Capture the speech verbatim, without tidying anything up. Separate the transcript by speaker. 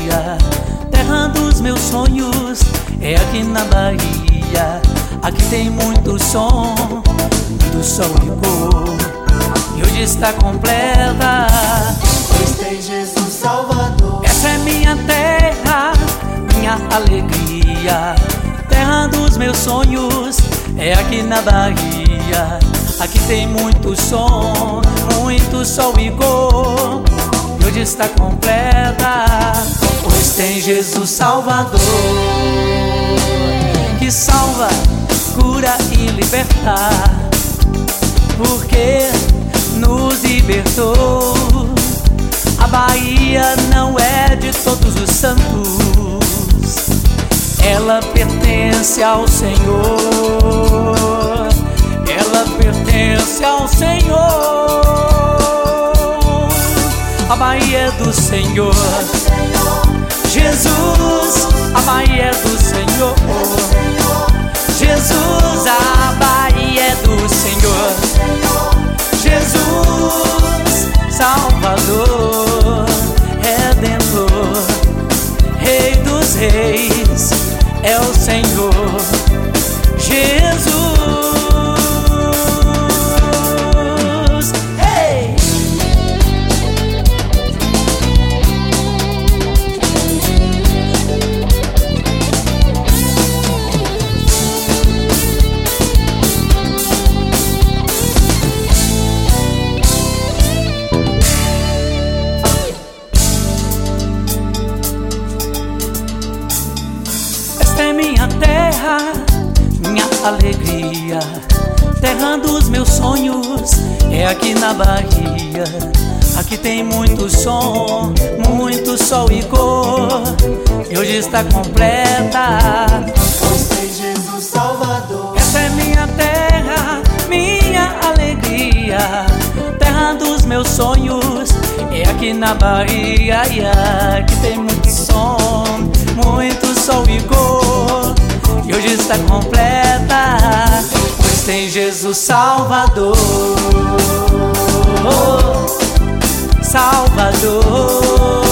Speaker 1: alegria, terra dos meus sonhos, é aqui na Bahia. Aqui tem muito som, muito sol e cor, e hoje está completa,
Speaker 2: pois tem Jesus Salvador.
Speaker 1: Essa é minha terra, minha alegria, terra dos meus sonhos, é aqui na Bahia. Aqui tem muito som, muito sol e cor, e hoje está completa, pois tem Jesus Salvador, que salva, cura e liberta, porque nos libertou. A Bahia não é de todos os santos, ela pertence ao Senhor, ela pertence ao Senhor. A Bahia é do Senhor, Jesus, a Bahia é do Senhor, Jesus, a Bahia é do Senhor, Jesus, Salvador, Redentor, Rei dos Reis, é o Senhor, Jesus. Hey! Esta é minha terra, minha alegria, terra dos meus sonhos, é aqui na Bahia. Aqui tem muito som, muito sol e cor, e hoje está completa,
Speaker 2: Pois tem Jesus Salvador.
Speaker 1: Essa é minha terra, minha alegria, terra dos meus sonhos, é aqui na Bahia. Aqui tem muito som, muito sol e cor, e hoje está completa, pois tem Jesus Salvador, Salvador.